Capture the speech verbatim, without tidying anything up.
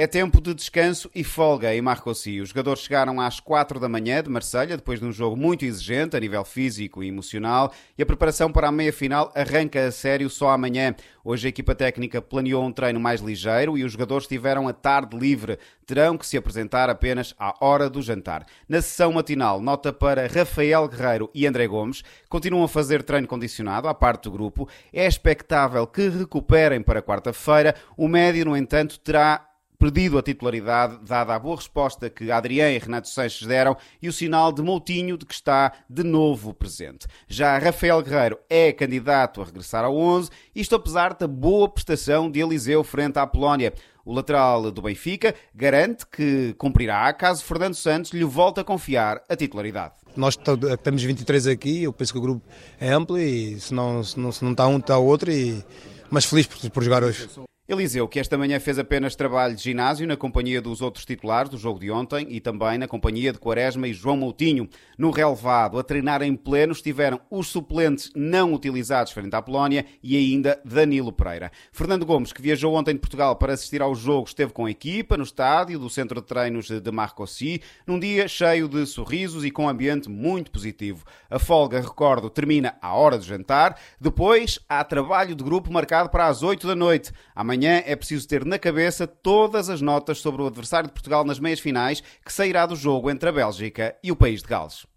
É tempo de descanso e folga em Marcoussis. Os jogadores chegaram às quatro da manhã de Marselha, depois de um jogo muito exigente a nível físico e emocional, e a preparação para a meia-final arranca a sério só amanhã. Hoje a equipa técnica planeou um treino mais ligeiro e os jogadores tiveram a tarde livre. Terão que se apresentar apenas à hora do jantar. Na sessão matinal, nota para Rafael Guerreiro e André Gomes. Continuam a fazer treino condicionado à parte do grupo. É expectável que recuperem para quarta-feira. O médio, no entanto, terá perdido a titularidade, dada a boa resposta que Adrián e Renato Sanches deram e o sinal de Moutinho de que está de novo presente. Já Rafael Guerreiro é candidato a regressar ao onze, isto apesar da boa prestação de Eliseu frente à Polónia. O lateral do Benfica garante que cumprirá caso Fernando Santos lhe volte a confiar a titularidade. Nós estamos vinte e três aqui, eu penso que o grupo é amplo e se não, se não, se não está um, está o outro, e... mas feliz por, por jogar hoje. Eliseu, que esta manhã fez apenas trabalho de ginásio na companhia dos outros titulares do jogo de ontem e também na companhia de Quaresma e João Moutinho. No relevado, a treinar em pleno, estiveram os suplentes não utilizados frente à Polónia e ainda Danilo Pereira. Fernando Gomes, que viajou ontem de Portugal para assistir ao jogo, esteve com a equipa no estádio do Centro de Treinos de Marcoussis, num dia cheio de sorrisos e com um ambiente muito positivo. A folga, recordo, termina à hora do jantar. Depois, há trabalho de grupo marcado para as oito da noite. Amanhã é preciso ter na cabeça todas as notas sobre o adversário de Portugal nas meias finais, que sairá do jogo entre a Bélgica e o país de Gales.